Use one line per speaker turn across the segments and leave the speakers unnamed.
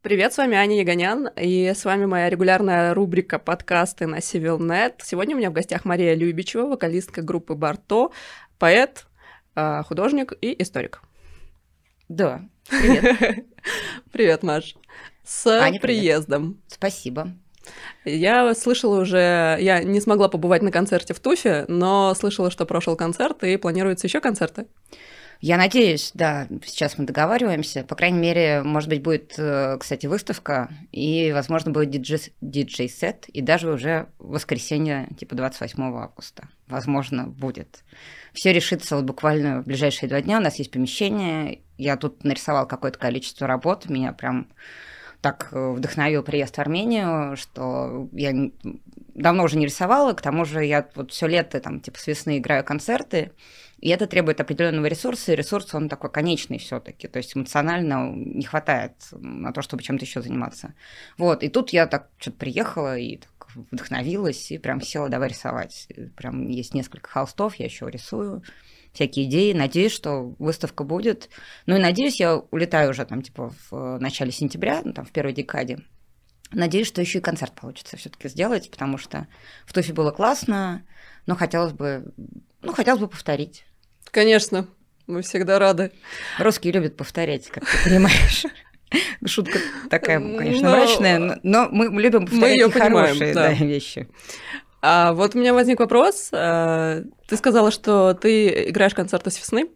Привет, с вами Аня Яганян, и с вами моя регулярная рубрика подкасты на Civilnet. Сегодня у меня в гостях Мария Любичева, вокалистка группы Барто, поэт, художник и историк.
Да, привет.
Привет, Маш. С
Аня,
приездом.
Спасибо.
Я слышала уже, я не смогла побывать на концерте в Туфе, но слышала, что прошел концерт и планируются еще концерты.
Я надеюсь, да, сейчас мы договариваемся. По крайней мере, может быть, будет, кстати, выставка, и, возможно, будет диджей-сет, и даже уже в воскресенье, типа 28 августа. Возможно, будет. Все решится вот буквально в ближайшие 2 дня. У нас есть помещение. Я тут нарисовала какое-то количество работ. Меня прям так вдохновил приезд в Армению, что я давно уже не рисовала. К тому же я вот все лето, там, типа, с весны играю концерты. И это требует определенного ресурса, и ресурс, он такой конечный все-таки, то есть эмоционально не хватает на то, чтобы чем-то еще заниматься. Вот, и тут я так что-то приехала и так вдохновилась, и прям села давай рисовать. Прям есть несколько холстов, я еще рисую, всякие идеи. Надеюсь, что выставка будет. Ну и надеюсь, я улетаю уже там типа в начале сентября, ну, там в первой декаде. Надеюсь, что еще и концерт получится все-таки сделать, потому что в Туфе было классно, но хотелось бы повторить.
Конечно, мы всегда рады.
Русские любят повторять, как ты понимаешь. Шутка такая, конечно, мрачная, но мы любим повторять хорошие вещи.
А вот у меня возник вопрос. Ты сказала, что ты играешь концерты с весны.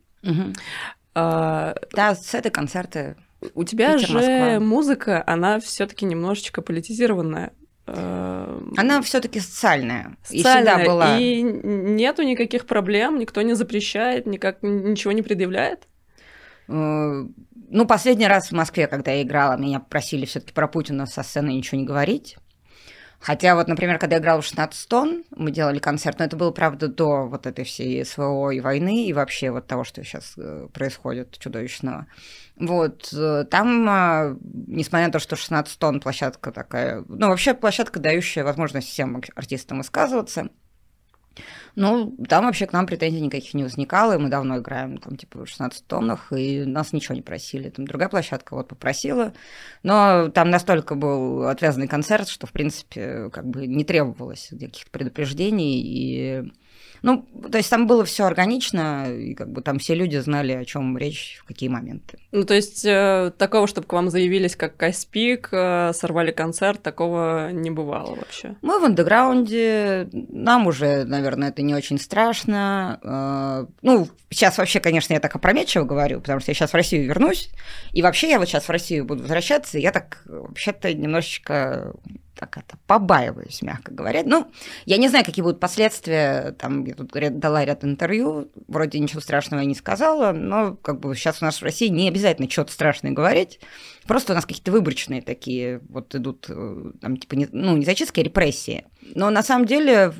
Да, с этой концерты.
У тебя же музыка, она все-таки немножечко политизированная.
Она все-таки социальная. И всегда была.
И нету никаких проблем, никто не запрещает, ничего не предъявляет?
Ну, последний раз в Москве, когда я играла, меня просили все-таки про Путина со сцены ничего не говорить. Хотя вот, например, когда я играла в 16 тонн, мы делали концерт, но это было, правда, до вот этой всей СВО и войны, и вообще вот того, что сейчас происходит чудовищного. Вот, там, несмотря на то, что 16 тонн площадка такая, ну, вообще площадка, дающая возможность всем артистам высказываться, ну, там вообще к нам претензий никаких не возникало, и мы давно играем, там, типа, в 16 тоннах, и нас ничего не просили. Там другая площадка вот попросила, но там настолько был отвязанный концерт, что, в принципе, как бы не требовалось каких-то предупреждений, и... Ну, то есть там было все органично, и как бы там все люди знали, о чем речь, в какие моменты.
Ну, то есть такого, чтобы к вам заявились как Каспик, сорвали концерт, такого не бывало вообще?
Мы в андеграунде, нам уже, наверное, это не очень страшно. Ну, сейчас вообще, конечно, я так опрометчиво говорю, потому что я сейчас в Россию вернусь, и вообще я вот сейчас в Россию буду возвращаться, и я так вообще-то немножечко... так это, побаиваюсь, мягко говоря. Ну, я не знаю, какие будут последствия. Там я тут дала ряд интервью, вроде ничего страшного я не сказала, но как бы сейчас у нас в России не обязательно что-то страшное говорить. Просто у нас какие-то выборочные такие вот идут, там, типа, не зачистки, а репрессии. Но на самом деле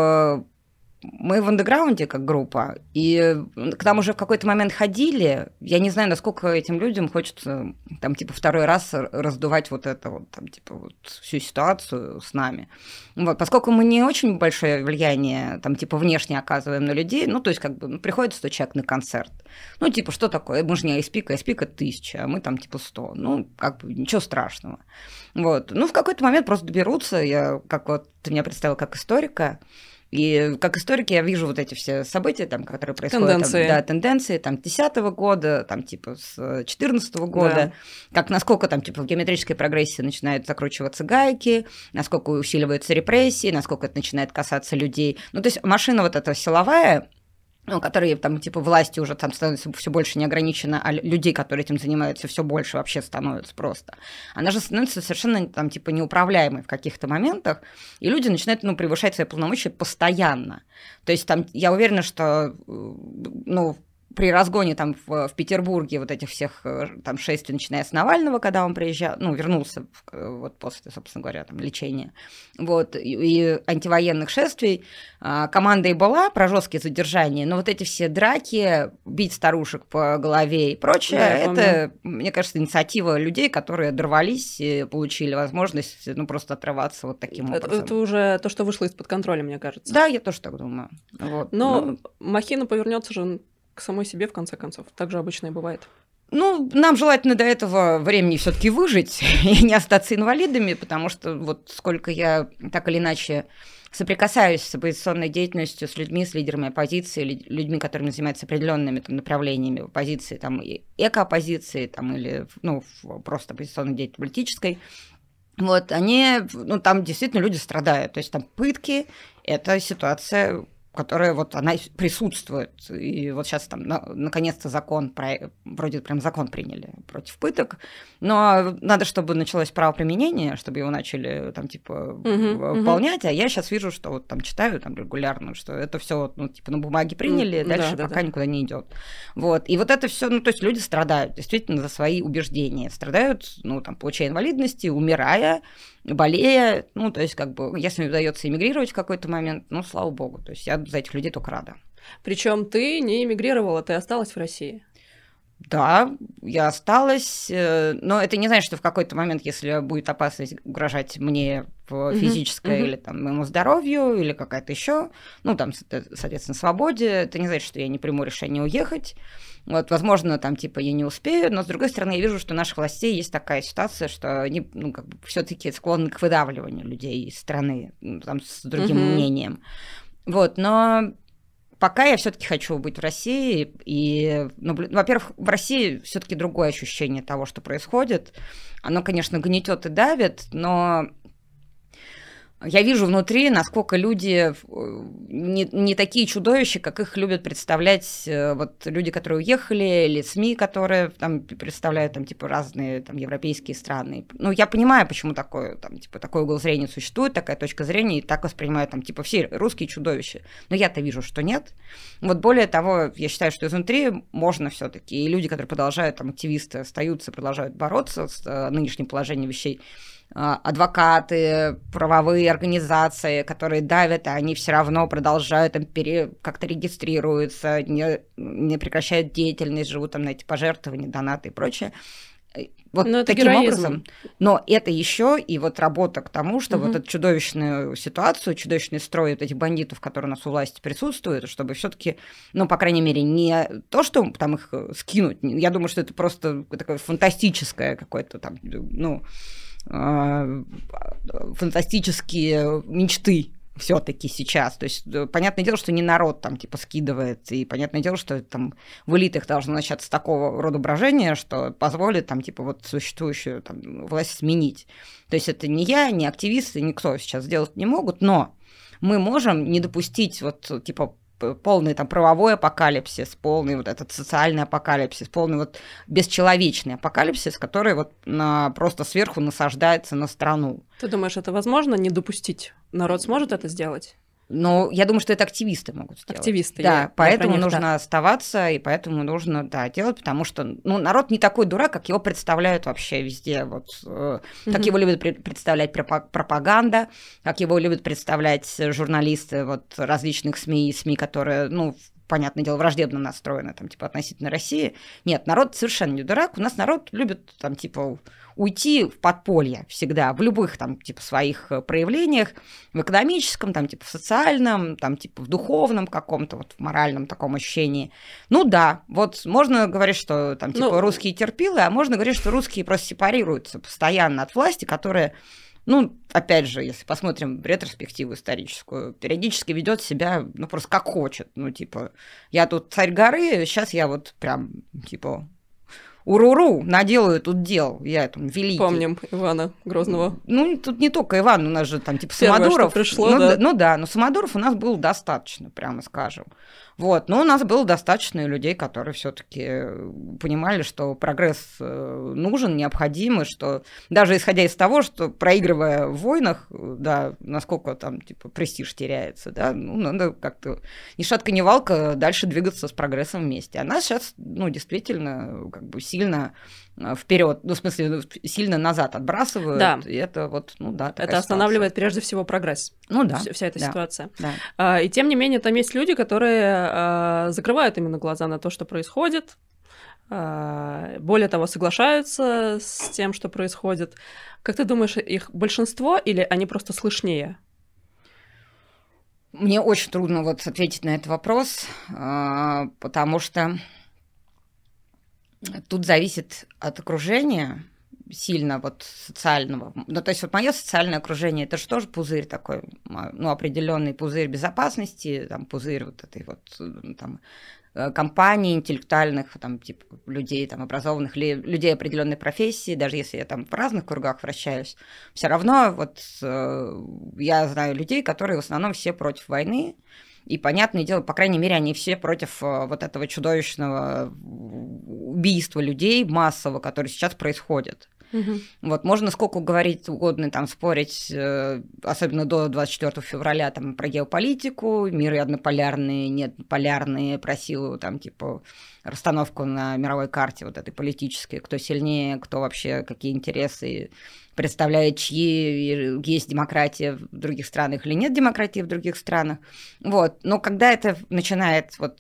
мы в андеграунде как группа, и к нам уже в какой-то момент ходили. Я не знаю, насколько этим людям хочется там типа второй раз раздувать вот это вот, там, типа, вот всю ситуацию с нами. Вот, поскольку мы не очень большое влияние там типа внешне оказываем на людей, ну, то есть как бы приходит 100 человек на концерт. Ну, типа, что такое? Мы же не айспик, айспик это 1000, а мы там типа 100. Ну, как бы ничего страшного. Вот. Ну, в какой-то момент просто доберутся. Я, как вот ты меня представила как историка, и как историк я вижу вот эти все события, там, которые происходят, тенденции там, 10-го года, там, типа, с 14-го года, как насколько там, типа, в геометрической прогрессии начинают закручиваться гайки, насколько усиливаются репрессии, насколько это начинает касаться людей. Ну, то есть машина вот эта силовая, ну, которые там, типа, власти уже там становятся все больше не ограничено, а людей, которые этим занимаются, все больше вообще становится просто. Она же становится совершенно там, типа, неуправляемой в каких-то моментах, и люди начинают, ну, превышать свои полномочия постоянно. То есть там, я уверена, что, ну, при разгоне там в Петербурге вот этих всех там шествий, начиная с Навального, когда он приезжал, ну, вернулся вот после, собственно говоря, там, лечения, вот, и антивоенных шествий, команда и была про жесткие задержания, но вот эти все драки, бить старушек по голове и прочее, да, это, мне кажется, инициатива людей, которые дорвались и получили возможность, ну, просто отрываться вот таким образом.
Это уже то, что вышло из-под контроля, мне кажется.
Да, я тоже так думаю. Вот.
Но махина повернется же к самой себе, в конце концов. Так же обычно и бывает.
Ну, нам желательно до этого времени все-таки выжить и не остаться инвалидами, потому что вот сколько я так или иначе соприкасаюсь с оппозиционной деятельностью, с людьми, с лидерами оппозиции, людьми, которыми занимаются определенными там направлениями оппозиции, там, и эко-оппозиции, там, или, ну, просто оппозиционной деятельности политической, вот, они, ну, там действительно люди страдают, то есть там пытки – это ситуация, которая вот она присутствует. И вот сейчас там наконец-то вроде прям закон приняли против пыток, но надо, чтобы началось правоприменение, чтобы его начали там типа выполнять, а я сейчас вижу, что вот там читаю там регулярно, что это все ну типа на бумаге приняли, дальше пока никуда не идет. Вот. И вот это все, ну то есть люди страдают действительно за свои убеждения, страдают, ну там получая инвалидности, умирая, болея, ну, то есть, как бы, если мне удается эмигрировать в какой-то момент, ну, слава богу, то есть я за этих людей только рада.
Причем ты не эмигрировала, ты осталась в России.
Да, я осталась, но это не значит, что в какой-то момент, если будет опасность угрожать мне в физической или там моему здоровью, или какая-то еще, ну, там, соответственно, свободе, это не значит, что я не приму решение уехать. Вот, возможно, там, типа, я не успею, но, с другой стороны, я вижу, что у наших властей есть такая ситуация, что они, ну, как бы, все-таки склонны к выдавливанию людей из страны, ну, там, с другим мнением. Вот, но пока я все-таки хочу быть в России, и, ну, во-первых, в России все-таки другое ощущение того, что происходит. Оно, конечно, гнетет и давит, но я вижу внутри, насколько люди не такие чудовища, как их любят представлять вот люди, которые уехали, или СМИ, которые там представляют там, типа, разные там, европейские страны. Ну, я понимаю, почему такой угол зрения существует, такая точка зрения, и так воспринимают там, типа, все русские чудовища. Но я-то вижу, что нет. Вот более того, я считаю, что изнутри можно все-таки, и люди, которые продолжают, там, активисты остаются, продолжают бороться с нынешним положением вещей, адвокаты, правовые организации, которые давят, а они все равно продолжают там, как-то регистрируются, не прекращают деятельность, живут там на эти пожертвования, донаты и прочее. Вот таким образом. Но это еще и вот работа к тому, что вот эту чудовищную ситуацию, чудовищный строй вот этих бандитов, которые у нас у власти присутствуют, чтобы все-таки, ну, по крайней мере, не то, что там их скинуть, я думаю, что это просто такое фантастическое какое-то там, ну, фантастические мечты все-таки сейчас. То есть, понятное дело, что не народ там типа скидывает, и понятное дело, что там в элитах должно начаться такого рода брожение, что позволит там типа вот существующую там власть сменить. То есть это не я, не активисты, никто сейчас сделать не могут, но мы можем не допустить вот типа полный там правовой апокалипсис, полный вот этот социальный апокалипсис, полный вот бесчеловечный апокалипсис, который вот просто сверху насаждается на страну.
Ты думаешь, это возможно не допустить? Народ сможет это сделать?
Но я думаю, что это активисты могут сделать.
Активисты.
Да, поэтому нужно оставаться, и поэтому нужно, да, делать, потому что, ну, народ не такой дурак, как его представляют вообще везде, вот, как его любят представлять пропаганда, как его любят представлять журналисты вот различных СМИ, которые, ну, понятное дело, враждебно настроены, там, типа, относительно России. Нет, народ совершенно не дурак. У нас народ любит, там, типа, уйти в подполье всегда, в любых, там, типа, своих проявлениях, в экономическом, там, типа, в социальном, там, типа, в духовном каком-то, вот, в моральном таком ощущении. Ну, да, вот можно говорить, что, там, типа, русские терпилы, а можно говорить, что русские просто сепарируются постоянно от власти, которая, ну, опять же, если посмотрим в ретроспективу историческую, периодически ведет себя, ну, просто как хочет. Ну, типа, я тут царь горы, сейчас я вот прям, типа, уруру, наделаю тут дел, я там великий.
Помним Ивана Грозного.
Ну, тут не только Иван, у нас же там, типа, Самодуров.
Пришло,
ну,
да.
Ну, да, но Самодуров у нас было достаточно, прямо скажем. Вот, но у нас было достаточно и людей, которые все-таки понимали, что прогресс нужен, необходим, и что даже исходя из того, что проигрывая в войнах, да, насколько там типа престиж теряется, да, ну, надо как-то ни шатка, ни валка дальше двигаться с прогрессом вместе. А нас сейчас, ну, действительно, как бы сильно вперед, ну, в смысле, сильно назад отбрасывают.
Да.
И это вот, ну да, такая
это останавливает прежде всего прогресс.
Ну да.
Вся эта ситуация.
Да.
И тем не менее, там есть люди, которые закрывают именно глаза на то, что происходит. Более того, соглашаются с тем, что происходит. Как ты думаешь, их большинство или они просто слышнее?
Мне очень трудно вот ответить на этот вопрос, потому что Тут зависит от окружения сильно, вот социального. Ну, то есть вот мое социальное окружение, это же тоже пузырь такой, ну, определенный пузырь безопасности, там, пузырь вот этой вот, там, компаний интеллектуальных, там, типа, людей, там, образованных, людей определенной профессии, даже если я там в разных кругах вращаюсь, все равно вот я знаю людей, которые в основном все против войны, и, понятное дело, по крайней мере, они все против вот этого чудовищного убийства людей массового, которое сейчас происходит. Вот, можно сколько говорить угодно, там, спорить, особенно до 24 февраля, там, про геополитику, миры однополярные, неоднополярные, про силу, там, типа, расстановку на мировой карте вот этой политической, кто сильнее, кто вообще, какие интересы представляет, чьи есть демократия в других странах или нет демократии в других странах. Вот. Но когда это начинает вот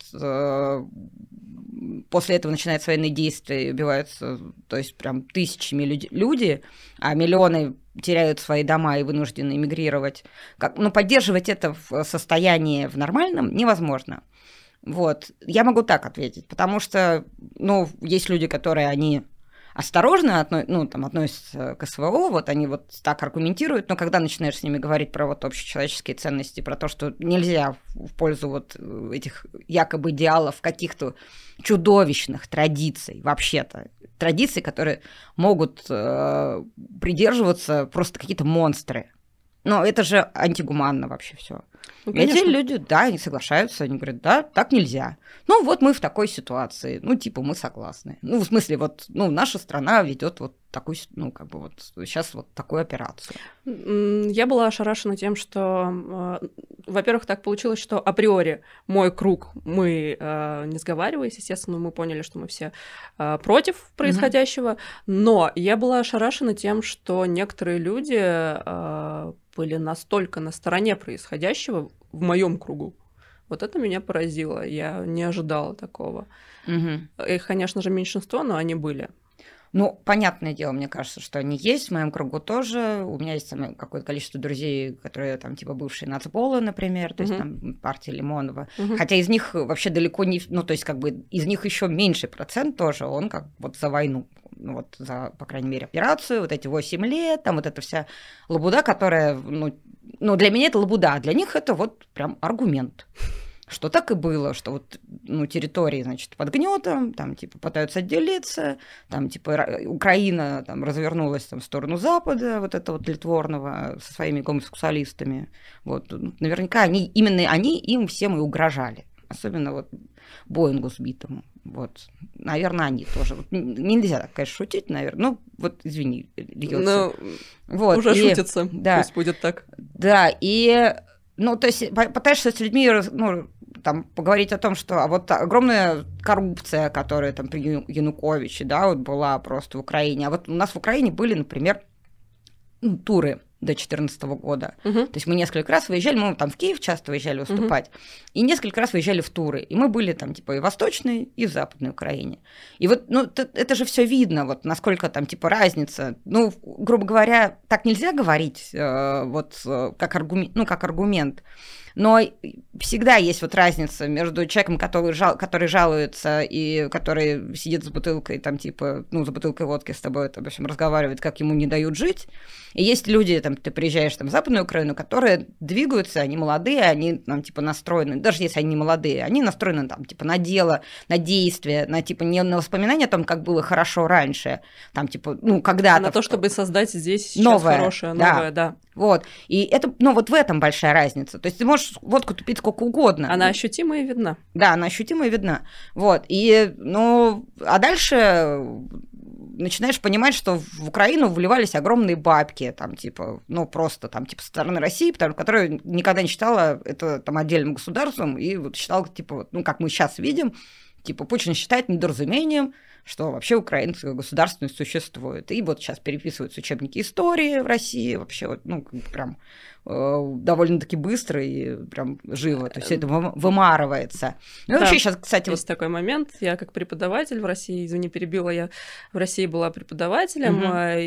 после этого начинаются военные действия, убиваются, то есть прям тысячами люди, а миллионы теряют свои дома и вынуждены эмигрировать. Ну, поддерживать это в состоянии в нормальном невозможно. Вот. Я могу так ответить, потому что, ну, есть люди, которые, они осторожно относятся к СВО, вот они вот так аргументируют, но когда начинаешь с ними говорить про вот общечеловеческие ценности, про то, что нельзя в пользу вот этих якобы идеалов каких-то чудовищных традиций, вообще-то, традиций, которые могут придерживаться просто какие-то монстры. Но это же антигуманно вообще все. Ну, эти люди, да, они соглашаются, они говорят, да, так нельзя. Ну, вот мы в такой ситуации, ну, типа, мы согласны. Ну, в смысле, вот, ну, наша страна ведет вот такую, ну, как бы вот сейчас вот такую операцию.
Я была ошарашена тем, что, во-первых, так получилось, что априори мой круг, мы, не сговариваясь, естественно, мы поняли, что мы все против происходящего, но я была ошарашена тем, что некоторые люди были настолько на стороне происходящего в моем кругу. Вот это меня поразило, я не ожидала такого. Их, конечно же, меньшинство, но они были.
Ну, понятное дело, мне кажется, что они есть, в моем кругу тоже. У меня есть какое-то количество друзей, которые там типа бывшие нацполы, например, то есть там партия Лимонова. Хотя из них вообще далеко не... Ну, то есть как бы из них еще меньше процент тоже, он как вот за войну, вот за, по крайней мере, операцию, вот эти 8 лет, там вот эта вся лабуда, которая, ну, для меня это лабуда, а для них это вот прям аргумент. Что так и было, что вот, ну, территории, значит, под гнетом, там, типа, пытаются отделиться, там, типа, Украина там развернулась там, в сторону Запада, вот это вот Литворного, со своими гомосексуалистами. Вот, наверняка именно они им всем и угрожали. Особенно вот Боингу сбитому. Вот, наверное, они тоже. Вот, нельзя так, конечно, шутить, наверное. Ну, вот, извини, льётся.
Вот, уже шутится, да, пусть будет так.
Да, и... Ну, то есть пытаешься с людьми, ну, там, поговорить о том, что вот огромная коррупция, которая там при Януковиче, да, вот была просто в Украине. А вот у нас в Украине были, например, туры до 2014 года. То есть мы несколько раз выезжали, мы там в Киев часто выезжали выступать, и несколько раз выезжали в туры. И мы были там типа и в Восточной, и в Западной Украине. И вот, ну, это же все видно, вот насколько там типа разница. Ну, грубо говоря, так нельзя говорить вот как аргумент. Но всегда есть вот разница между человеком, который жалуется и который сидит с бутылкой, там, типа, ну, за бутылкой водки с тобой, там, в общем, разговаривает, как ему не дают жить. И есть люди, там, ты приезжаешь там, в Западную Украину, которые двигаются, они молодые, они, там, типа, настроены, даже если они не молодые, они настроены, там, типа, на дело, на действие, на, типа, не на воспоминания о том, как было хорошо раньше, там, типа, ну, когда-то.
На то, чтобы создать здесь сейчас хорошее, новое, да.
Вот. И это, ну, вот в этом большая разница. То есть ты можешь водку пить сколько угодно.
Она ощутима и видна.
Да, она ощутима и видна. Вот. И, ну, а дальше начинаешь понимать, что в Украину вливались огромные бабки, там, типа, ну, просто там, типа, со стороны России, которая никогда не считала это там отдельным государством, и вот считала, типа, ну, как мы сейчас видим, типа, Путин считает недоразумением, что вообще украинская государственность существует. И вот сейчас переписываются учебники истории в России, вообще, вот, ну, прям довольно-таки быстро и прям живо, то есть это вымарывается. Ну,
да,
вообще сейчас, кстати...
Есть такой момент, я как преподаватель в России, извини, перебила, я в России была преподавателем,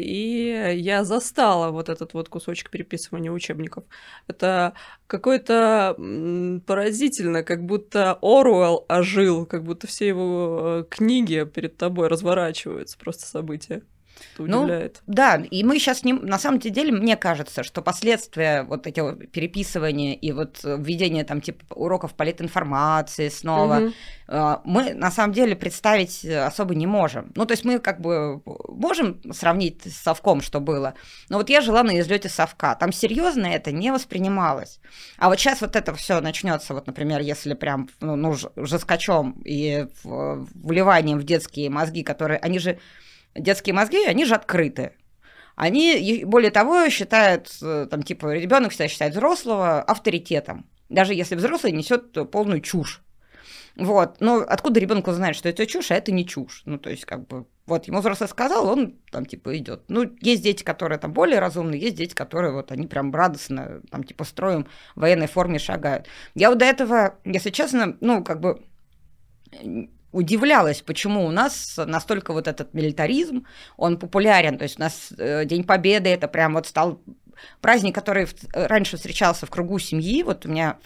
и я застала вот этот вот кусочек переписывания учебников. Это какое-то поразительно, как будто Оруэлл ожил, как будто все его книги перед тобой тобой разворачиваются просто события. Это удивляет.
Да, и мы сейчас на самом деле, мне кажется, что последствия вот этих переписывания и вот введения там типа уроков политинформации снова, мы на самом деле представить особо не можем. Ну, то есть мы как бы можем сравнить с совком, что было, но вот я жила на излете совка, там серьезно это не воспринималось. А вот сейчас вот это все начнется, вот, например, если прям жесткачом и вливанием в детские мозги, которые, они же детские мозги, они же открыты. Они, более того, считают, там, типа, ребенок всегда считает взрослого авторитетом, даже если взрослый несет полную чушь. Вот. Но откуда ребенку знает, что это чушь, а это не чушь? Ну, то есть, как бы, вот ему взрослый сказал, он там, типа, идет. Ну, есть дети, которые там более разумные, есть дети, которые вот, они прям радостно, там, типа, строем в военной форме шагают. Я вот до этого, если честно, ну, как бы удивлялась, почему у нас настолько вот этот милитаризм, он популярен. То есть у нас День Победы, это прям вот стал праздник, который раньше встречался в кругу семьи. Вот у меня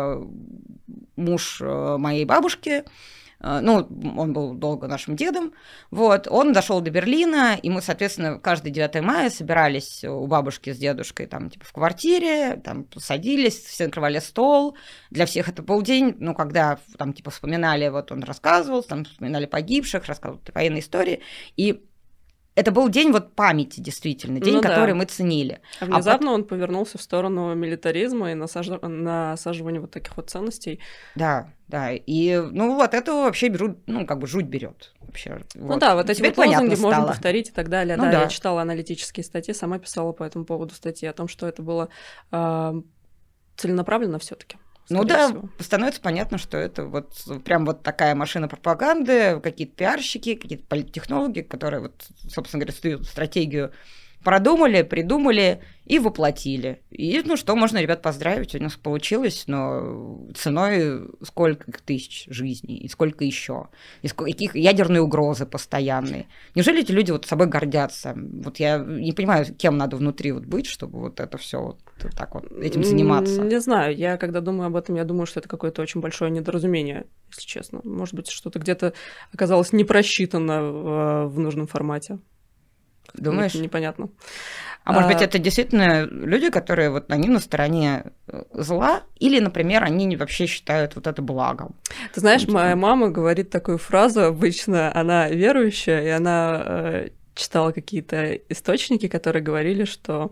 муж моей бабушки, ну, он был долго нашим дедом, вот, он дошел до Берлина, и мы, соответственно, каждый 9 мая собирались у бабушки с дедушкой там, типа, в квартире, там, садились, все накрывали стол, для всех это был день, ну, когда там, типа, вспоминали, вот он рассказывал, там, вспоминали погибших, рассказывал военные истории, и это был день вот памяти, действительно, день, который мы ценили.
А внезапно он повернулся в сторону милитаризма и насаживания вот таких вот ценностей.
Да, да. И, ну, вот это вообще ну, как бы жуть берет. Вообще,
ну вот. Да, вот эти вот лозунги можно повторить и так далее. Ну, да, я читала аналитические статьи, сама писала по этому поводу статьи о том, что это было целенаправленно все-таки.
Ну да,
всего.
Становится понятно, что это вот прям вот такая машина пропаганды, какие-то пиарщики, какие-то политтехнологи, которые вот, собственно говоря, свою стратегию продумали, придумали и воплотили. И, ну что, можно, ребят, поздравить, у нас получилось, но ценой сколько тысяч жизней, и сколько еще, и каких ядерные угрозы постоянные. Неужели эти люди вот собой гордятся? Вот я не понимаю, кем надо внутри вот быть, чтобы вот это все вот так вот этим заниматься.
Не знаю, я когда думаю об этом, я думаю, что это какое-то очень большое недоразумение, если честно. Может быть, что-то где-то оказалось не просчитано в нужном формате.
Думаешь?
Непонятно.
А может быть, это действительно люди, которые вот они на стороне зла, или, например, они вообще считают вот это благом?
Ты знаешь, моя мама говорит такую фразу обычно, она верующая, и она читала какие-то источники, которые говорили, что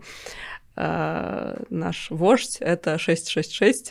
наш вождь — это 666,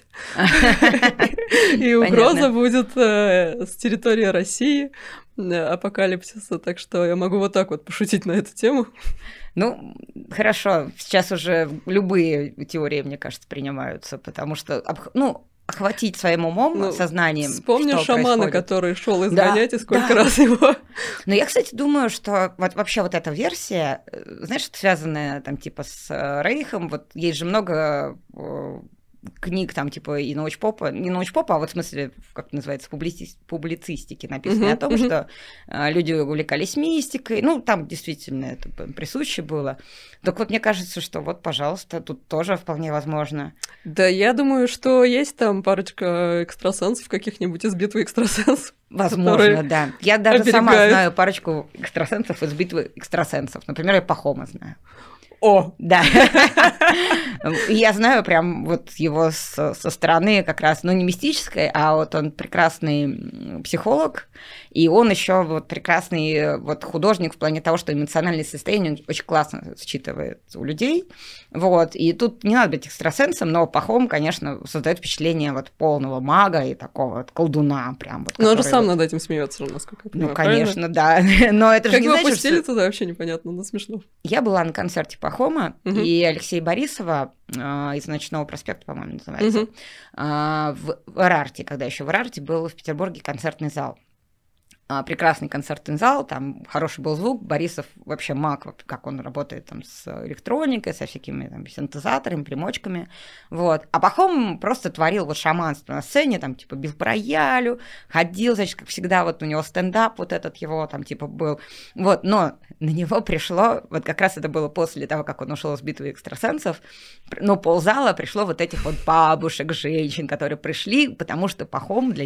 и угроза будет с территории России, апокалипсиса, так что я могу вот так вот пошутить на эту тему.
Ну, хорошо, сейчас уже любые теории, мне кажется, принимаются, потому что, ну, охватить своим умом, сознанием,
вспомни
что
шамана,
происходит.
Который шел изгонять, и сколько раз его...
Но я, кстати, думаю, что вот вообще вот эта версия, знаешь, связанная там типа с Рейхом, вот есть же много книг там типа и научпопа, не научпопа, а вот в смысле, как это называется, публицистики написано о том, что люди увлекались мистикой, ну, там действительно это присуще было. Так вот, мне кажется, что вот, пожалуйста, тут тоже вполне возможно.
Да, я думаю, что есть там парочка экстрасенсов каких-нибудь из битвы экстрасенсов.
Возможно, да. Я даже сама знаю парочку экстрасенсов из битвы экстрасенсов. Например, я Пахома знаю.
О,
да. Я знаю прям вот его со стороны как раз, ну, не мистической, а вот он прекрасный психолог, и он еще вот прекрасный вот художник в плане того, что эмоциональное состояние он очень классно считывает у людей. Вот. И тут не надо быть экстрасенсом, но Пахом, конечно, создает впечатление вот полного мага и такого вот колдуна прям. Вот,
но он же сам над этим смеется, насколько я понимаю.
Ну, конечно, да. Но это же не значит,
как его пустили туда, вообще непонятно, но смешно.
Я была на концерте Пахома, и Алексея Борисова из «Ночного проспекта», по-моему, называется, в Эрарте, когда еще в Эрарте был в Петербурге концертный зал. Прекрасный концертный зал, там хороший был звук, Борисов вообще маг, как он работает там с электроникой, со всякими там синтезаторами, примочками, вот. А Пахом просто творил вот шаманство на сцене, там типа бил по роялю, ходил, значит, как всегда, вот у него стендап вот этот его там типа был, вот, но на него пришло, вот как раз это было после того, как он ушел из битвы экстрасенсов, но ползала пришло вот этих вот бабушек, женщин, которые пришли, потому что Пахом для них вот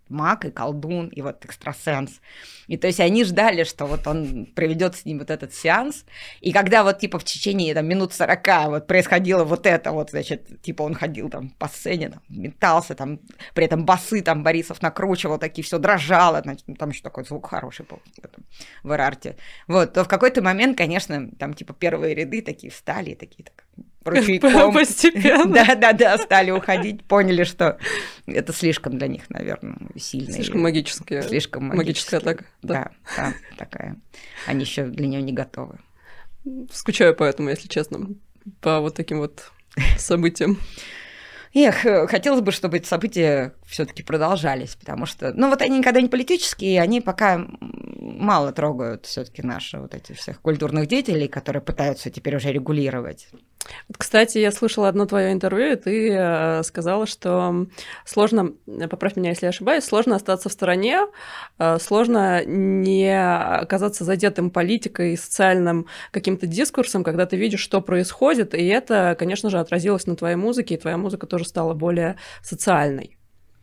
маг и колдун, и вот экстрасенс. И то есть они ждали, что вот он проведет с ним вот этот сеанс, и когда вот типа в течение там, минут 40 вот происходило вот это вот, значит, типа он ходил там по сцене, там, метался, там, при этом басы там Борисов накручивал, такие все дрожало, значит, там еще такой звук хороший был в Эрарте. Вот, то в какой-то момент, конечно, там типа первые ряды такие встали, и такие так ручейком.
Постепенно.
Да, стали уходить, поняли, что это слишком для них, наверное, сильно.
Слишком магическая.
Слишком
магическая атака.
Да, такая. Они еще для нее не готовы.
Скучаю поэтому, если честно, по вот таким вот событиям.
Хотелось бы, чтобы эти события все-таки продолжались, потому что, ну, вот они никогда не политические, они пока мало трогают все-таки наши вот эти всех культурных деятелей, которые пытаются теперь уже регулировать.
Вот, кстати, я слышала одно твое интервью, и ты сказала, что сложно, поправь меня, если я ошибаюсь, сложно остаться в стороне, сложно не оказаться задетым политикой и социальным каким-то дискурсом, когда ты видишь, что происходит, и это, конечно же, отразилось на твоей музыке, и твоя музыка тоже стала более социальной.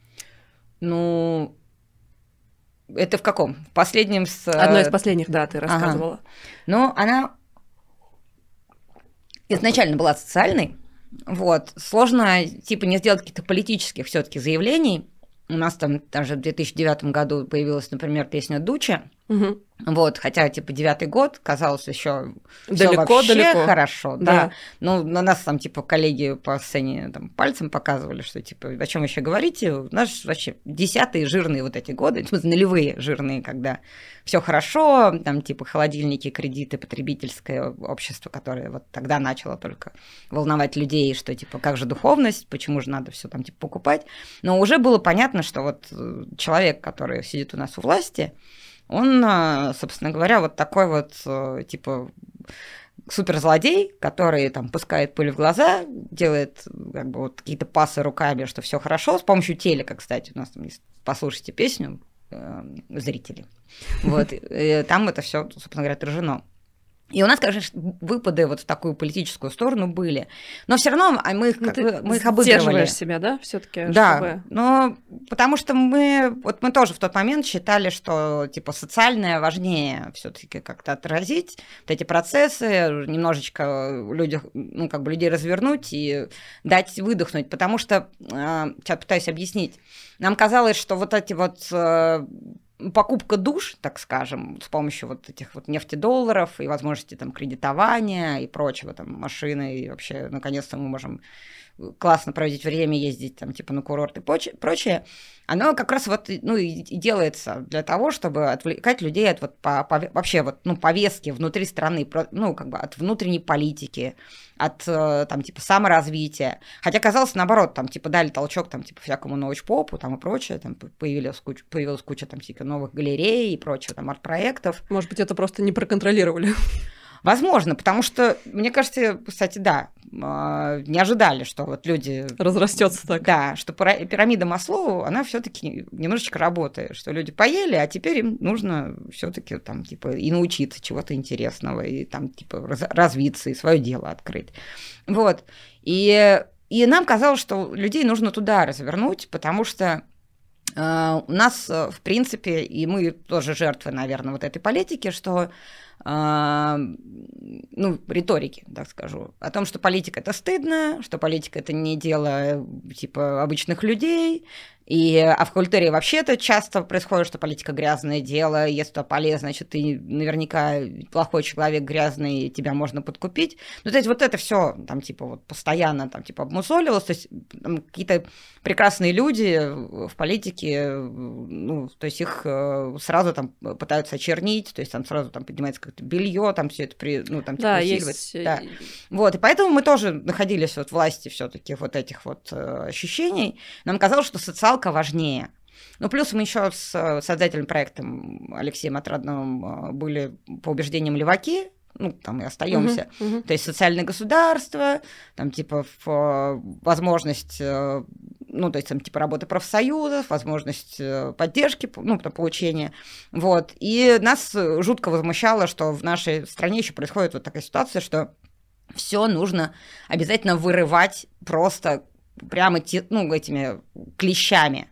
Ну, это в каком? В последнем с...
Одно из последних, да, ты рассказывала.
Ну, она изначально была социальной, вот. Сложно, типа, не сделать каких-то политических все-таки заявлений. У нас там даже в 2009 году появилась, например, песня «Дуча». Угу. Вот, хотя, типа, 9-й год, казалось, еще
далеко
хорошо, да. Ну, на нас там, типа, коллеги по сцене там пальцем показывали, что, типа, о чем еще говорите? У нас вообще 10-е жирные вот эти годы, в смысле, нулевые жирные, когда все хорошо, там, типа, холодильники, кредиты, потребительское общество, которое вот тогда начало только волновать людей, что, типа, как же духовность, почему же надо все там, типа, покупать. Но уже было понятно, что вот человек, который сидит у нас у власти, он, собственно говоря, вот такой вот, типа, суперзлодей, который там пускает пыль в глаза, делает как бы вот какие-то пасы руками, что все хорошо, с помощью телека, кстати, у нас там есть, послушайте песню, зрители. Вот, там это все, собственно говоря, отражено. И у нас, конечно, выпады вот в такую политическую сторону были. Но все равно мы их обыгрывали.
Сдерживаешь себя, да, все-таки?
Да,
чтобы...
но потому что мы тоже в тот момент считали, что типа социальное важнее все-таки как-то отразить вот эти процессы, немножечко людей развернуть и дать выдохнуть. Потому что, сейчас пытаюсь объяснить, нам казалось, что вот эти вот... покупка душ, так скажем, с помощью вот этих вот нефтедолларов и возможности там кредитования и прочего, там, машины, и вообще, наконец-то мы можем классно проводить время, ездить там, типа, на курорт и прочее, оно как раз вот, и делается для того, чтобы отвлекать людей от вот вообще вот, повестки внутри страны, как бы от внутренней политики, от там, типа, саморазвития. Хотя, казалось, наоборот, там, типа, дали толчок, там, типа, всякому научпопу, там, и прочее, там, появилась куча, там, типа, новых галерей и прочего, там, арт-проектов.
Может быть, это просто не проконтролировали?
Возможно, потому что, мне кажется, кстати, да, не ожидали, что вот люди...
Разрастется так.
Да, что пирамида Маслоу, она все-таки немножечко работает, что люди поели, а теперь им нужно все-таки там, типа, и научиться чего-то интересного, и там, типа, развиться, и свое дело открыть. Вот. И нам казалось, что людей нужно туда развернуть, потому что у нас, в принципе, и мы тоже жертвы, наверное, вот этой политики, что риторики, так скажу, о том, что политика – это стыдно, что политика – это не дело, типа, обычных людей, а в культуре вообще-то часто происходит, что политика – грязное дело, если это полезно, значит, ты наверняка плохой человек, грязный, тебя можно подкупить. Ну, то есть вот это все там, типа, вот постоянно там, типа, обмусоливалось, то есть там, какие-то прекрасные люди в политике, то есть их сразу там пытаются очернить, то есть там сразу там поднимается какое-то белье, там все это усиливается. Да. Вот, и поэтому мы тоже находились вот в власти все-таки вот этих вот ощущений. Нам казалось, что социалка важнее. Ну, плюс мы еще с создателем проекта Алексеем Отрадновым были по убеждениям леваки, там и остаемся. То есть социальное государство, там, типа, возможность, то есть, там, типа, работы профсоюзов, возможность поддержки, получения. Вот. И нас жутко возмущало, что в нашей стране еще происходит вот такая ситуация, что все нужно обязательно вырывать просто прямо этими клещами.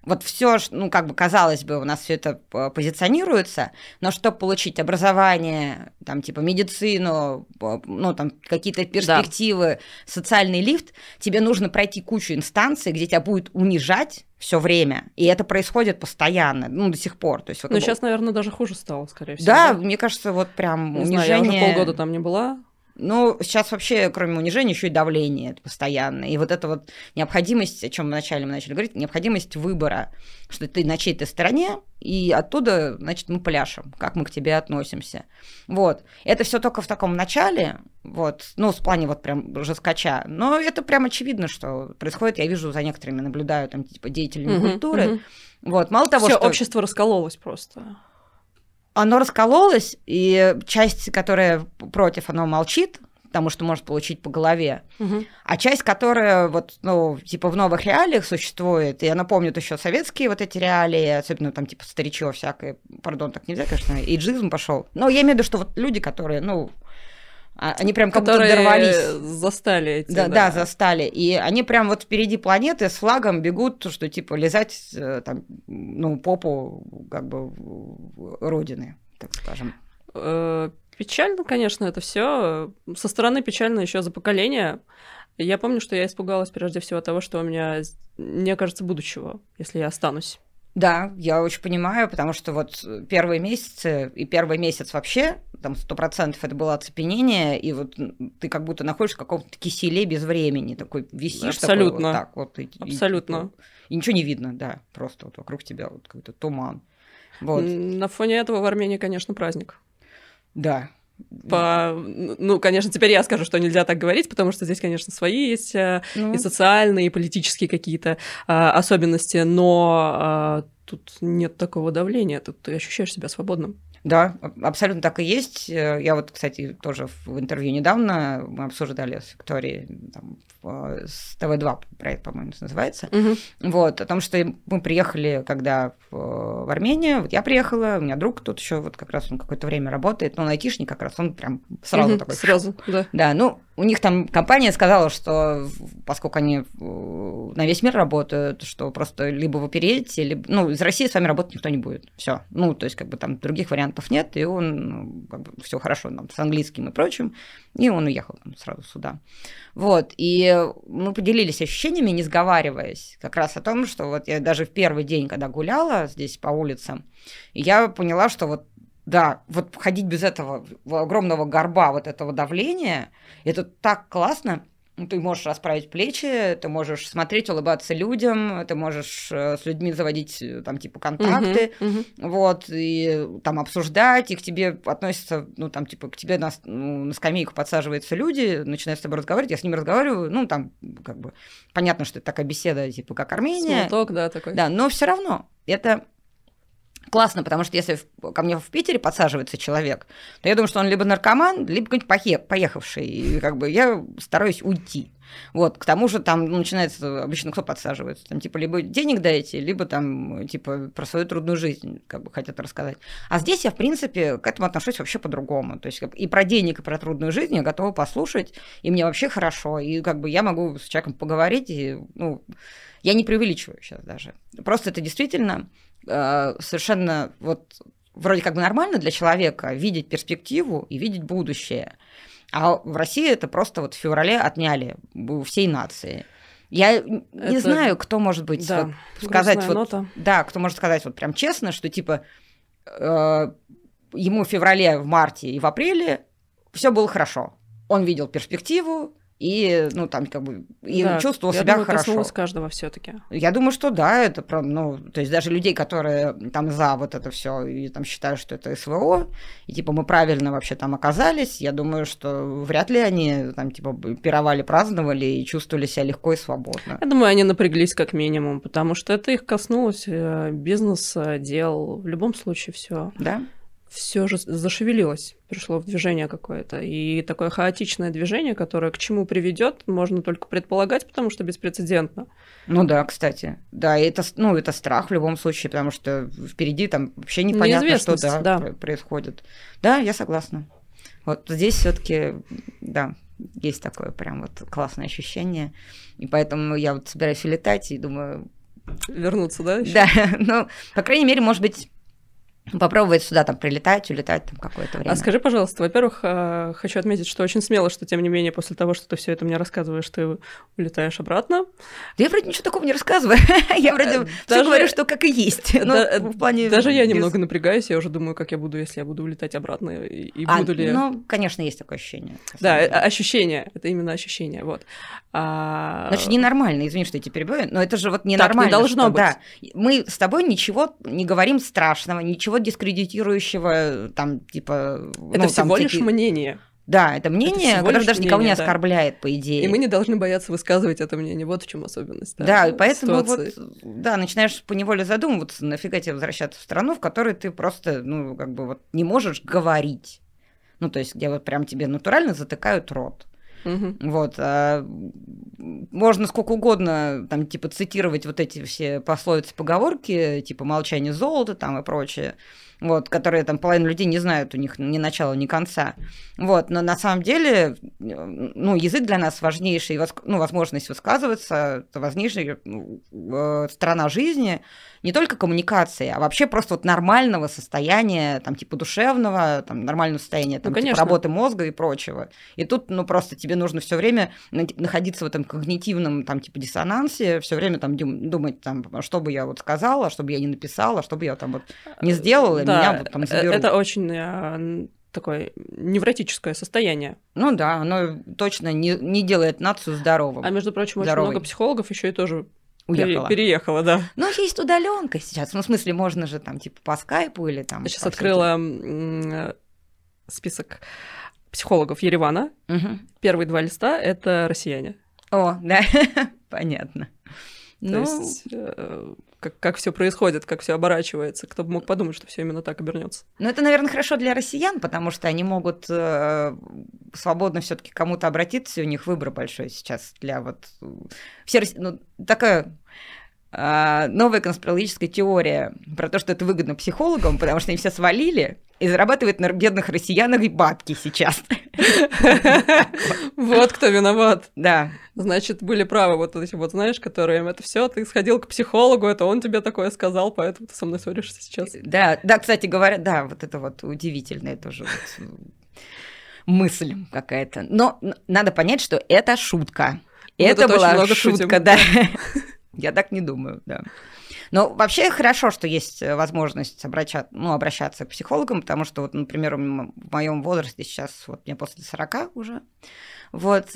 вот все, ну, как бы, казалось бы, у нас все это позиционируется, но чтобы получить образование, там, типа, медицину, ну, там, какие-то перспективы, социальный лифт, тебе нужно пройти кучу инстанций, где тебя будет унижать все время, и это происходит постоянно, ну, до сих пор. То есть, вот,
но сейчас, наверное, даже хуже стало, скорее всего.
Да, мне кажется, вот прям
не
унижение...
знаю, я уже полгода там не была.
Ну, сейчас вообще, кроме унижения, еще и давление постоянное. И вот эта вот необходимость, о чем мы начали говорить, необходимость выбора, что ты на чьей-то стороне, и оттуда, значит, мы пляшем, как мы к тебе относимся. Вот. Это все только в таком начале, вот, ну, в плане вот прям жесткача. Но это прям очевидно, что происходит. Я вижу, за некоторыми наблюдаю, там, типа, деятелями культуры. Вот. Мало того,
всё,
что...
общество раскололось просто.
Оно раскололось, и часть, которая против, она молчит, потому что может получить по голове. А часть, которая вот, ну, типа в новых реалиях существует, и она помнит еще советские вот эти реалии, особенно там типа старичье всякое, пардон, так нельзя, конечно, эйджизм пошел. Но я имею в виду, что вот люди, которые, ну, они прям как будто дорвались.
Застали эти,
да, застали. И они прям вот впереди планеты с флагом бегут, что типа лизать там, ну, попу как бы родины, так скажем.
Печально, конечно, это все. Со стороны печально еще за поколение. Я помню, что я испугалась прежде всего того, что у меня, мне кажется, будущего, если я останусь.
Да, я очень понимаю, потому что вот первые месяцы и первый месяц вообще, там 100% это было оцепенение, и вот ты как будто находишься в каком-то киселе без времени, такой висишь,
абсолютно.
Такой вот так вот.
Абсолютно.
И ничего не видно, да, просто вот вокруг тебя вот какой-то туман. Вот.
На фоне этого в Армении, конечно, праздник.
Да.
Ну, конечно, теперь я скажу, что нельзя так говорить, потому что здесь, конечно, свои есть и социальные, и политические какие-то особенности, но тут нет такого давления, тут ты ощущаешь себя свободным.
Да, абсолютно так и есть. Я вот, кстати, тоже в интервью недавно мы обсуждали с Викторией, там, с ТВ2 проект, по-моему, называется, вот, о том, что мы приехали, когда в Армению, вот я приехала, у меня друг тут еще вот как раз он какое-то время работает, но он айтишник как раз, он прям сразу такой...
Сразу, да.
Да, ну, у них там компания сказала, что поскольку они на весь мир работают, что просто либо вы переедете, либо... Ну, из России с вами работать никто не будет. Все. Ну, то есть, как бы там других вариантов нет, и он, ну, как бы все хорошо там, с английским и прочим, и он уехал там, сразу сюда. Вот. И мы поделились ощущениями, не сговариваясь, как раз о том, что вот я даже в первый день, когда гуляла здесь по улицам, я поняла, что вот да, вот ходить без этого огромного горба, вот этого давления, это так классно. Ты можешь расправить плечи, ты можешь смотреть, улыбаться людям, ты можешь с людьми заводить там типа контакты, вот, и там обсуждать, и к тебе относятся, ну, там, типа, к тебе на скамейку подсаживаются люди, начинают с тобой разговаривать, я с ними разговариваю, ну, там, как бы, понятно, что это такая беседа, типа, как Армения.
Смолток, да, такой.
Да, но все равно это... Классно, потому что если ко мне в Питере подсаживается человек, то я думаю, что он либо наркоман, либо какой-нибудь поехавший. И как бы я стараюсь уйти. Вот, к тому же там начинается, обычно кто подсаживается? Там типа либо денег дайте, либо там типа про свою трудную жизнь как бы хотят рассказать. А здесь я, в принципе, к этому отношусь вообще по-другому. То есть и про денег, и про трудную жизнь я готова послушать, и мне вообще хорошо. И как бы я могу с человеком поговорить, и, ну, я не преувеличиваю сейчас даже. Просто это действительно... совершенно вот вроде как бы нормально для человека видеть перспективу и видеть будущее. А в России это просто вот в феврале отняли у всей нации. Я не знаю, кто может быть,
да,
вот, сказать вот,
нота.
да, кто может сказать вот прям честно, что типа ему в феврале, в марте и в апреле все было хорошо. Он видел перспективу, и, ну, там, как бы, и
да,
чувствовал себя хорошо.
Коснулось каждого все-таки.
Я думаю, что да, это прям, ну, то есть даже людей, которые там за вот это все и там считают, что это СВО, и типа мы правильно вообще там оказались, я думаю, что вряд ли они там типа пировали, праздновали и чувствовали себя легко и свободно.
Я думаю, они напряглись как минимум, потому что это их коснулось бизнеса, дел, в любом случае все.
Да.
Все же зашевелилось, пришло в движение какое-то. И такое хаотичное движение, которое к чему приведет, можно только предполагать, потому что беспрецедентно.
Ну да, кстати. Да, и это, ну, это страх в любом случае, потому что впереди там вообще непонятно, что происходит. Да, я согласна. Вот здесь все-таки, да, есть такое прям вот классное ощущение. И поэтому я вот собираюсь улетать и думаю,
вернуться, да? ещё?
Да, ну, по крайней мере, может быть, попробовать сюда там прилетать, улетать там какое-то время.
А скажи, пожалуйста, во-первых, хочу отметить, что очень смело, что тем не менее после того, что ты все это мне рассказываешь, ты улетаешь обратно.
Да я вроде ничего такого не рассказываю. Я вроде всё говорю, что как и есть. Ну, в плане
Даже я
без-
немного напрягаюсь, я уже думаю, как я буду, если я буду улетать обратно, и буду ли...
Ну, конечно, есть такое ощущение. на
Да,
самом деле.
ощущение, это именно ощущение, вот.
Значит, ненормально, извини, что я тебя перебиваю, но это же вот
не
ненормально.
должно
что,
быть.
Да, мы с тобой ничего не говорим страшного, ничего дискредитирующего, там, типа...
Это всего лишь мнение.
Да, это мнение,
всего
которое
лишь
даже никого не
мнение, да.
оскорбляет, по идее.
И мы не должны бояться высказывать это мнение. Вот в чем особенность.
Да, и поэтому
ситуации.
вот, да, начинаешь поневоле задумываться, нафига тебе возвращаться в страну, в которой ты просто, ну, как бы вот не можешь говорить. Ну, то есть, где вот прям тебе натурально затыкают рот.
Мгм.
Вот. Можно сколько угодно, там, типа, цитировать вот эти все пословицы, поговорки, типа «молчание золото» там и прочее, вот, которые там половина людей не знают, у них ни начала, ни конца. Вот. Но на самом деле, ну, язык для нас важнейший, ну, возможность высказываться, это важнейшая сторона жизни, не только коммуникации, а вообще просто вот нормального состояния, там, типа, душевного, там, нормального состояния, там, типа,
конечно.
работы мозга и прочего. И тут, ну, просто тебе нужно все время находиться в этом когнитивном, там, типа, диссонансе, все время там думать, там, что бы я вот сказала, что бы я не написала, что бы я там вот не сделала, и
Да,
меня вот там заберут.
это очень такое невротическое состояние.
Ну да, оно точно не делает нацию здоровым.
А между прочим, очень
Здоровой.
много психологов еще и тоже
Уехала.
переехала, да.
Ну, есть удаленка сейчас. Ну, в смысле, можно же там, типа, по скайпу или там...
Я сейчас
по
открыла список психологов Еревана.
всяким. Мгм.
Первые 2 листа — это россияне.
О, да, понятно.
То есть как все происходит, как все оборачивается. Кто бы мог подумать, что все именно так обернется.
Ну, это, наверное, хорошо для россиян, потому что они могут свободно все-таки к кому-то обратиться, и у них выбор большой сейчас для вот... Ну, такая новая конспирологическая теория про то, что это выгодно психологам, потому что они все свалили и зарабатывают на бедных россиянах и бабки сейчас.
Вот кто виноват.
Да.
Значит, были правы вот эти вот, знаешь, которые это все, ты сходил к психологу, это он тебе такое сказал, поэтому ты со мной ссоришься сейчас.
Да, кстати говоря, да, вот это вот удивительная тоже вот мысль какая-то. Но надо понять, что это шутка.
Мы
Это
тут очень
была
много
шутка,
шутим.
да. Я так не думаю, да. Но вообще хорошо, что есть возможность обращаться к психологам, потому что, вот, например, в моем возрасте сейчас, вот мне после 40 уже, вот,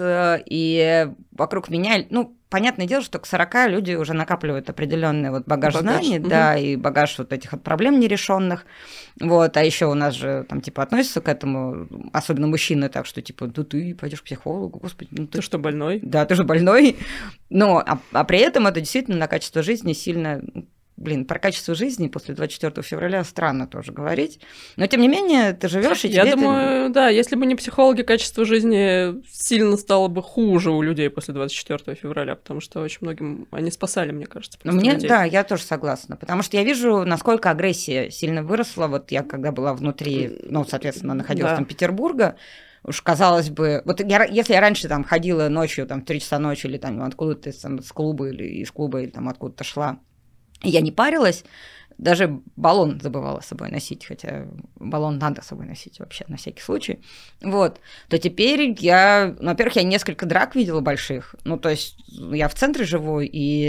и вокруг меня, ну, понятное дело, что к 40 люди уже накапливают определенный вот багаж знаний, да, и багаж вот этих вот проблем нерешенных, вот, а еще у нас же там типа относятся к этому, особенно мужчины, так что типа, да ты пойдешь к психологу, господи, ну
Ты что, больной?
Да, ты же больной, но, а при этом это действительно на качество жизни сильно... Блин, про качество жизни после 24 февраля странно тоже говорить. Но, тем не менее, ты живешь и тебе...
Я думаю, да, если бы не психологи, качество жизни сильно стало бы хуже у людей после 24 февраля, потому что очень многим они спасали, мне кажется, просто
Мне,
людей.
да, я тоже согласна, потому что я вижу, насколько агрессия сильно выросла. Вот я, когда была внутри, ну, соответственно, находилась там Петербурга, уж казалось бы, вот если я раньше там ходила ночью, там, в 3 часа ночи, или там откуда-то с клуба, или из клуба, или там откуда-то шла, я не парилась, даже баллон забывала с собой носить, хотя баллон надо с собой носить вообще на всякий случай, вот, то теперь я, ну, во-первых, я несколько драк видела больших, ну, то есть я в центре живу,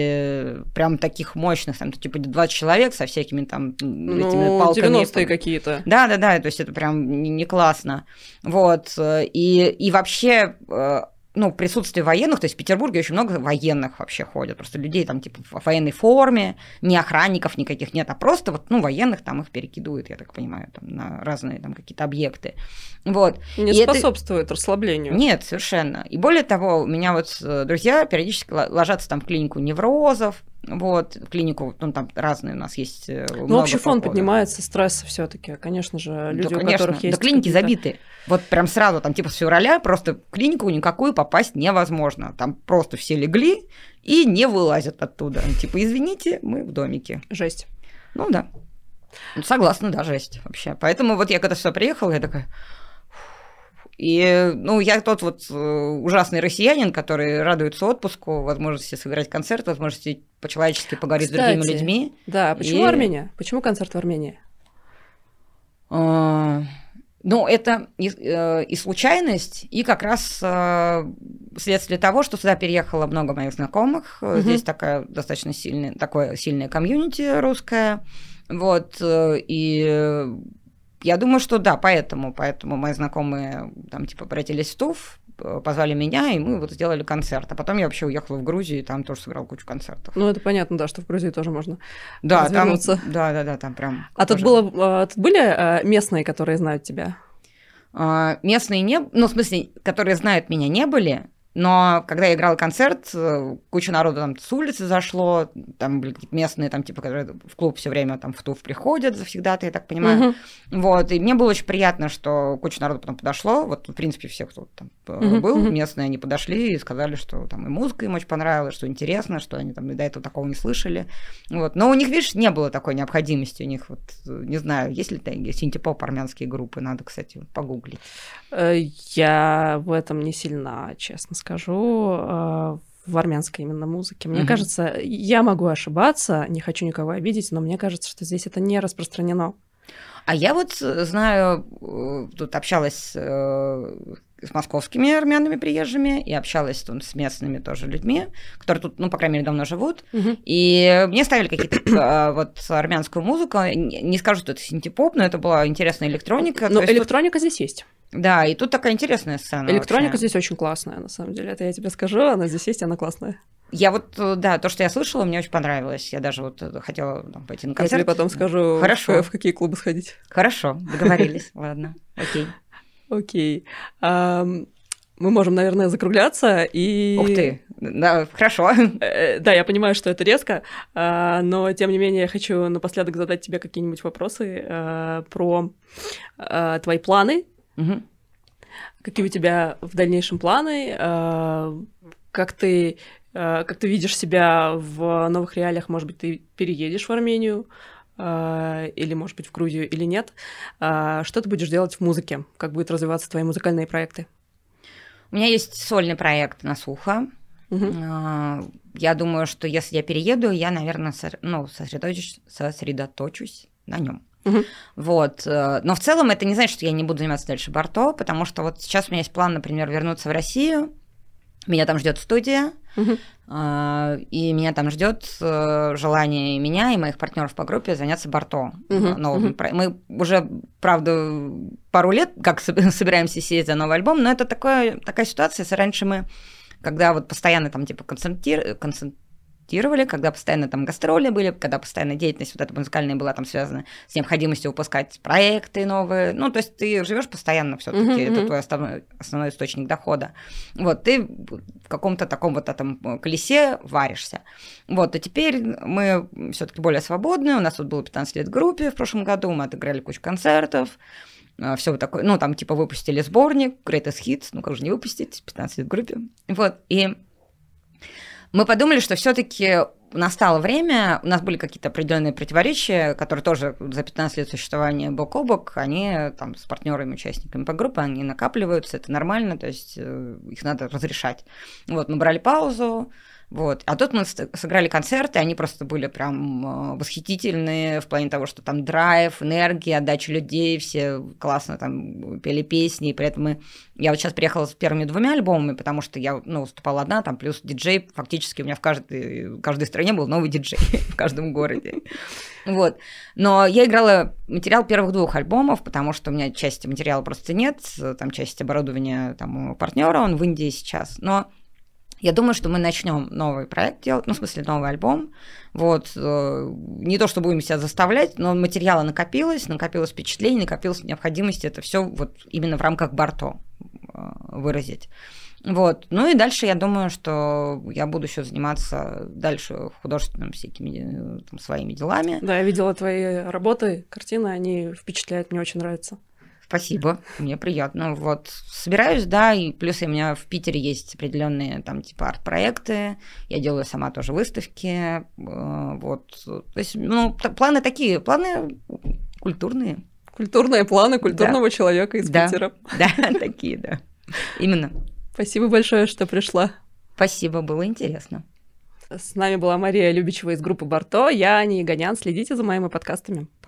и прям таких мощных, там, типа 20 человек со всякими там этими палками.
90-е какие-то.
Да, то есть это прям не классно, вот, и вообще... Ну, присутствие военных, то есть в Петербурге очень много военных вообще ходят, просто людей там типа в военной форме, ни охранников никаких нет, а просто вот, ну, военных там их перекидывают, я так понимаю, там, на разные там какие-то объекты, вот.
Не
и
способствует расслаблению.
Нет, совершенно. И более того, у меня вот друзья периодически ложатся там в клинику неврозов, вот, в клинику, ну, там разные у нас есть много
общий фон
походов.
поднимается, стресса все-таки, конечно же, люди,
да,
у которых есть...
Да, клиники забиты. Вот прям сразу, там, типа, с февраля просто в клинику никакую попасть невозможно. Там просто все легли и не вылазят оттуда. Типа, извините, мы в домике.
Жесть.
Ну, да. Согласна, да, жесть вообще. Поэтому вот я когда сюда приехала, я такая... И, ну, я тот вот ужасный россиянин, который радуется отпуску, возможности сыграть концерт, возможности по-человечески поговорить с другими людьми.
Да, почему Армения? Почему концерт в Армении?
Ну, это и случайность, и как раз следствие того, что сюда переехало много моих знакомых. Здесь достаточно такое сильное комьюнити русское. Вот, и я думаю, что да, поэтому мои знакомые там типа обратились в ТУФ, позвали меня, и мы вот сделали концерт. А потом я вообще уехала в Грузию, и там тоже сыграл кучу концертов.
Ну, это понятно, да, что в Грузии тоже можно
развернуться. Там прям...
А тут были местные, которые знают тебя?
Местные не... Ну, в смысле, которые знают меня, не были. Но когда я играла концерт, куча народу там с улицы зашло, там были какие-то местные, там, типа, которые в клуб все время там в ТУФ приходят завсегда-то, я так понимаю. Вот, и мне было очень приятно, что куча народу потом подошло. Вот, в принципе, все, кто там был, местные, они подошли и сказали, что там и музыка им очень понравилась, что интересно, что они там до этого такого не слышали. Вот. Но у них, видишь, не было такой необходимости. У них вот, не знаю, есть ли синтепоп армянские группы, надо, кстати, погуглить.
Я в этом не сильна, честно скажу, в армянской именно музыке. Мне кажется, я могу ошибаться, не хочу никого обидеть, но мне кажется, что здесь это не распространено.
А я вот знаю, тут общалась с московскими армянами приезжими и общалась тут с местными тоже людьми, которые тут, ну, по крайней мере, давно живут. И мне ставили какие-то вот армянскую музыку. Не скажу, что это синтепоп, но это была интересная электроника.
Но электроника тут... здесь есть.
Да, и тут такая интересная сцена.
Электроника вообще. Здесь очень классная, на самом деле. Это я тебе скажу, она здесь есть, она классная.
Я вот, да, то, что я слышала, мне очень понравилось. Я даже вот хотела там пойти на концерт.
Я тебе потом скажу,
хорошо.
В какие клубы сходить.
Хорошо, договорились. Ладно, окей.
Окей. Мы можем, наверное, закругляться и...
Ух ты, да, хорошо.
Да, я понимаю, что это резко, но, тем не менее, я хочу напоследок задать тебе какие-нибудь вопросы про твои планы. Какие у тебя в дальнейшем планы? Как ты видишь себя в новых реалиях? Может быть, ты переедешь в Армению? Или, может быть, в Грузию, или нет? Что ты будешь делать в музыке? Как будут развиваться твои музыкальные проекты?
У меня есть сольный проект на слуха. Я думаю, что если я перееду, я, наверное, сосредоточусь на нем. Вот. Но в целом это не значит, что я не буду заниматься дальше Барто, потому что вот сейчас у меня есть план, например, вернуться в Россию. Меня там ждет студия, и меня там ждет желание меня и моих партнеров по группе заняться Барто. Мы уже, правда, пару лет как собираемся сесть за новый альбом, но это такая ситуация, если раньше мы, когда вот постоянно там типа концертировали, когда постоянно там гастроли были, когда постоянно деятельность вот эта музыкальная была там связана с необходимостью выпускать проекты новые. Ну, то есть ты живешь постоянно все-таки, это твой основной источник дохода. Вот, ты в каком-то таком вот этом колесе варишься. Вот, а теперь мы все-таки более свободны. У нас вот было 15 лет в группе в прошлом году, мы отыграли кучу концертов. Все вот такое, ну, там типа выпустили сборник Greatest Hits, ну, как же не выпустить, 15 лет в группе. Вот, и мы подумали, что все-таки настало время, у нас были какие-то определенные противоречия, которые тоже за 15 лет существования бок о бок, они там с партнерами, участниками по группе, они накапливаются, это нормально, то есть их надо разрешать. Вот, мы брали паузу, вот. А тут мы сыграли концерты, они просто были прям восхитительные в плане того, что там драйв, энергия, отдача людей, все классно там пели песни, и при этом я вот сейчас приехала с первыми 2 альбомами, потому что я выступала одна, там плюс диджей, фактически у меня в каждой стране был новый диджей, в каждом городе. Вот. Но я играла материал первых 2 альбомов, потому что у меня части материала просто нет, там часть оборудования там, у партнера, он в Индии сейчас, но я думаю, что мы начнем новый проект делать, ну, в смысле, новый альбом. Вот. Не то, что будем себя заставлять, но материала накопилось впечатлений, накопилась необходимость это все вот именно в рамках Барто выразить. Вот. Ну и дальше я думаю, что я буду еще заниматься дальше художественными всякими там, своими делами.
Да, я видела твои работы, картины, они впечатляют, мне очень нравится.
Спасибо, мне приятно. Вот, собираюсь, да, и плюс у меня в Питере есть определенные там типа арт-проекты, я делаю сама тоже выставки, вот. То есть, ну, планы такие, планы культурные.
Культурные планы культурного человека из
Да.
Питера.
Да, такие, да. Именно.
Спасибо большое, что пришла.
Спасибо, было интересно.
С нами была Мария Любичева из группы Барто. Я Аня Игонян. Следите за моими подкастами.